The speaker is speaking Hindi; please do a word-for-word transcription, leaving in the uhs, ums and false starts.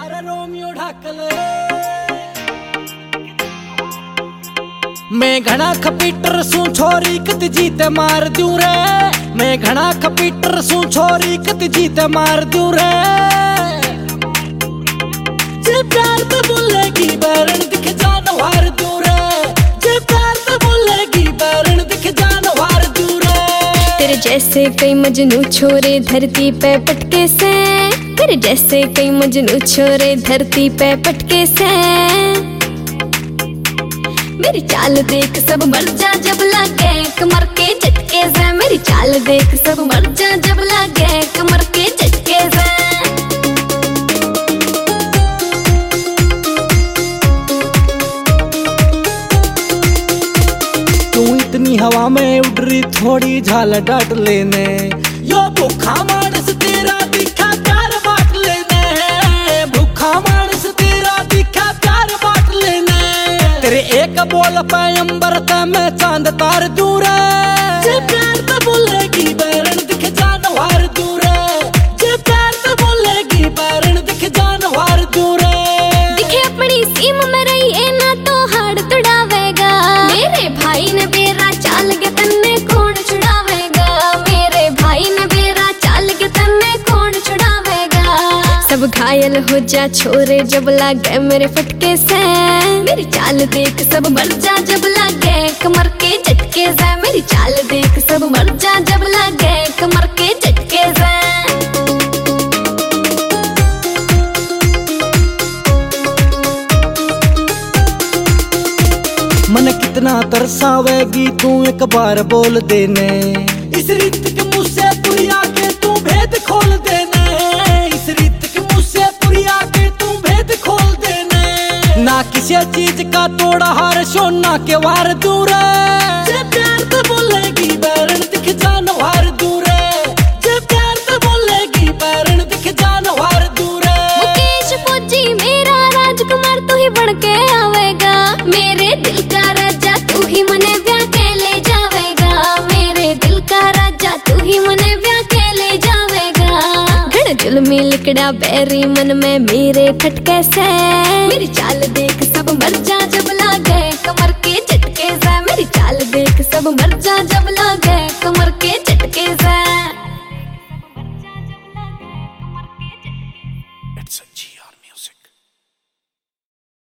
सारा रोमियो ढाकल मैं घना खपीटर सू छोरी कत जीते मार दूं रे मैं घना खपीटर सू छोरी कत जीते मार दूं रे जे प्यार तो बोलेगी बैरन दिख जान वार दूं रे जे प्यार तो बोलेगी बैरन दिख जान वार दूं रे तेरे जैसे कई मजनू छोरे धरती पे पटके से तेरे जैसे कई मजनू छोरे धरती पे पटके से मेरी चाल देख सब मर जा जब लागे कमर के झटके से मेरी चाल देख सब मर जा जब लागे कमर के झटके से तू इतनी हवा में उड़ रही थोड़ी झाल डाट लेने यो भूखा मानस तेरा दिखा प्यार बांट लेने भूखा मानस तेरा दिखा प्यार बांट लेने तेरे एक बोल पे अंबर ते मैं चांद तार दूं रे जे प्यार तो बोलेगी बैरन दिख जान वार दूं रे जे प्यार तो बोलेगी बैरन दिख जान वार दूं रे दिखे अपनी सीम में रही है ना तो हाड़ तुड़ावेगा मेरे भाई ने बेरा चाल के तन्ने कौन छुड़ावेगा मेरे भाई ने बेरा चाल के तन्ने कौन छुड़ावेगा सब घायल हो जा छोरे जब लागे मेरे फटके से मेरी चाल देख सब मर जा जब लागे कमर के झटके से मेरी चाल देख सब मर जा जब लागे कमर के झटके से मन कितना तरसावेगी तू एक बार बोल देने इस रीत के मुझसे पूरी आके तू भेद खोल देने इस रीत के मुझसे पूरी आके तू भेद खोल देने ना किसी चीज का तोड़ा हार सोना के वार दूर जे प्यार तो बोलेगी बैरन दिख जान वार दूर जे प्यार तो बोलेगी बैरन दिख जान वार दूर मुकेश फौजी मेरा राजकुमार तू ही बन के आवेगा मेरे दिल का राजा तू ही मने ब्याह के ले जावेगा मेरे दिल का राजा तू ही मने ब्याह के ले जावेगा घड़ जुल्मी लिकड़ा बैरी मन में मेरे खटके से मेरी चाल देख सब मर जा जब लागे